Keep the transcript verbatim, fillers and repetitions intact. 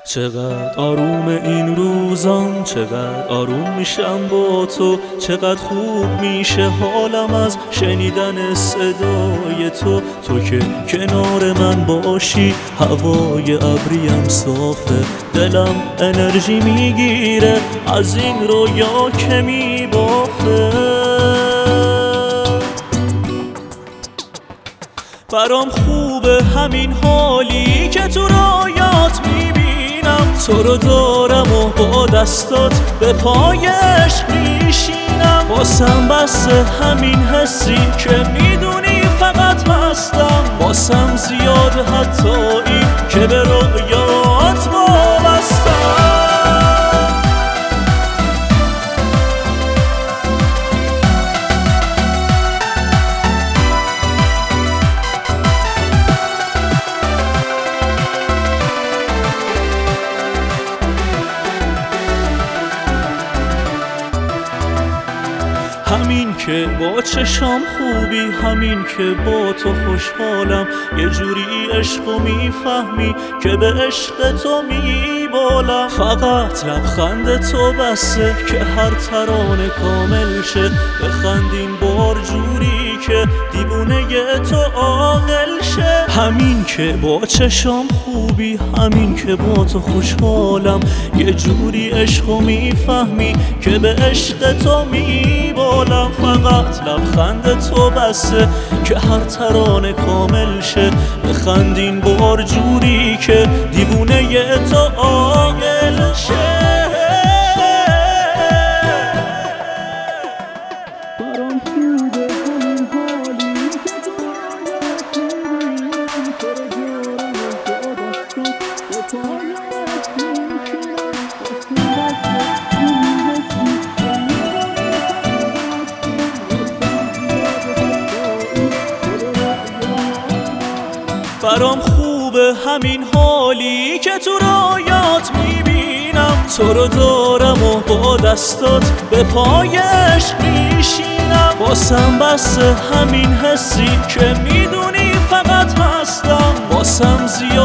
چقدر آروم این روزان، چقدر آروم میشم با تو، چقدر خوب میشه حالم از شنیدن صدای تو. تو که کنار من باشی هوای ابریم صافه، دلم انرژی میگیره از این رویا که میبافه. برام خوبه همین حالی که تو رویات میبینم، تو رو دارم و با دستات به پای عشق میشینم. واسم بس همین حسی که میدونی فقط هستم، واسم زیاد حتی این که به رویات وابستم. همین که با چشام خوبی، همین که با تو خوشحالم، یه جوری عشقو میفهمی که به عشق تو میبالم. فقط لبخند تو بسه که هر ترانه کامل شه، بخندیم بار جوری که دیوونه تو عاقل شه. همین که با چشام خوبی، همین که با تو خوشحالم، یه جوری عشقو میفهمی که به عشق تو میبالم. فقط لبخند تو بسه که هر ترانه کامل شه، بخندین بار جوری که دیوونه تو عاقل شه. برام خوبه همین حالی که تو رویات میبینم، تو رو دارم و با دستات به پای عشق میشینم. واسم بس همین حسی که میدونی فقط هستم، واسم زیاد